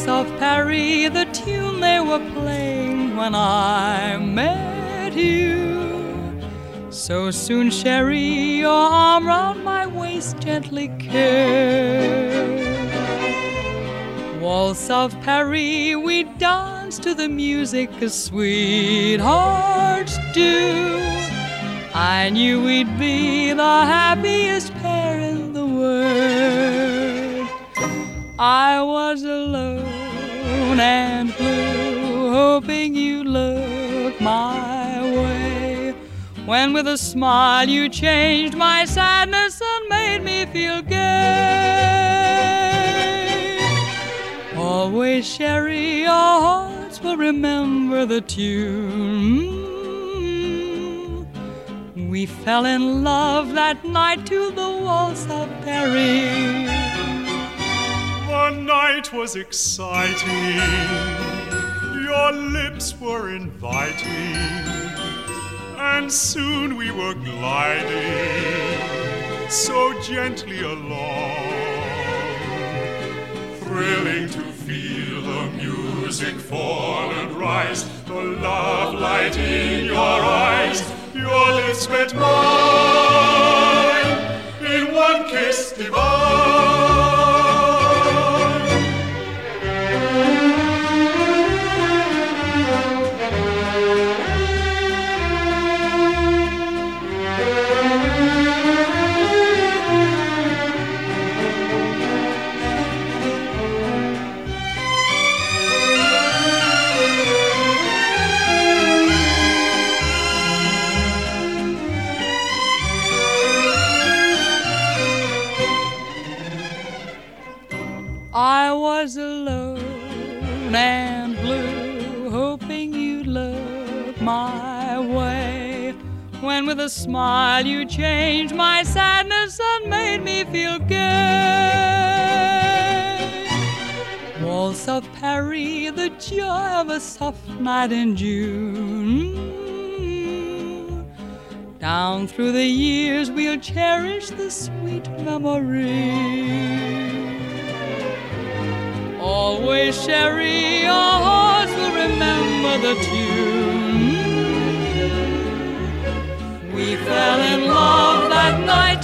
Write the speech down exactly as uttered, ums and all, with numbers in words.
Waltz of Paris, the tune they were playing when I met you. So soon, chérie, your arm round my waist gently kissed. Waltz of Paris, we danced to the music as sweethearts do. I knew we'd be the happiest pair in the world. I was alone and blue, hoping you'd look my way, when with a smile you changed my sadness and made me feel gay. Always, chérie, your hearts will remember the tune. We fell in love that night to the Waltz of Paris. The night was exciting, your lips were inviting, and soon we were gliding so gently along, thrilling to feel the music fall and rise, the love light in your eyes. Your lips met mine in one kiss divine. I was alone and blue, hoping you'd look my way, when with a smile you changed my sadness and made me feel gay. Waltz of Paris, the joy of a soft night in June. Down through the years we'll cherish the sweet memory. Always, chérie, our hearts will remember the tune. We fell in love that night